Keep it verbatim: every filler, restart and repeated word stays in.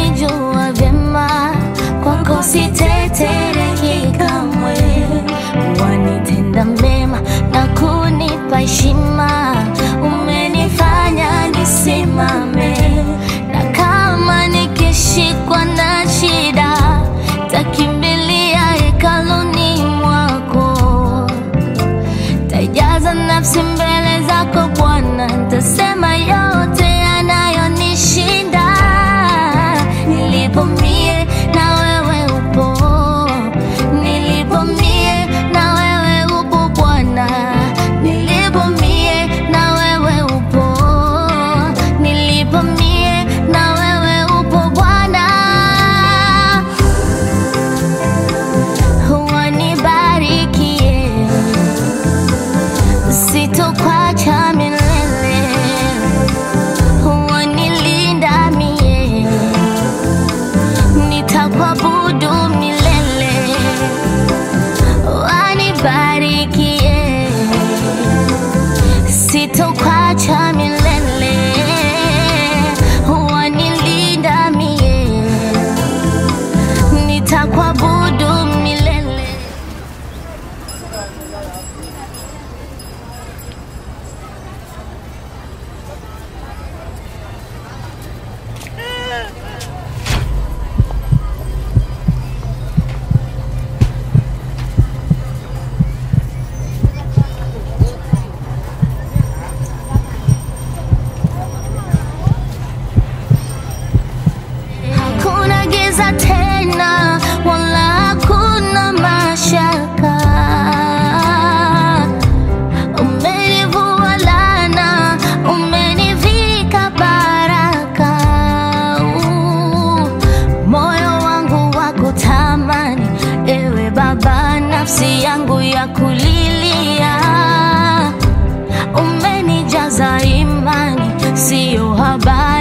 unanijua vyema, kwako sitetereki kamwe. Wanitenda mema na kunipa heshima, umenifanya nisimame. Na kama nikishikwa na shida, takimbilia hekaluni mwako. Tajaza nafsi mbele zako Bwana, nitasema yote yanayonishinda. Nilipo mie na wewe upo, nilipo mie na wewe upo Bwana. Nilipo mie na wewe upo, nilipo mie na wewe upo Bwana. Wanibarikie, sitokuacha milele. Wanilinda mie, nitakuabudu milele. Wanibarikie, sitokuacha milele. Wanilinda mie, nitakuabudu milele. Hakuna giza tena, wala hakuna mashaka. Umenivua laana, umenivika baraka. Uh, Moyo wangu wakutamani, ewe Baba, nafsi yangu ya kulilia. Umenijaza imani, sio habari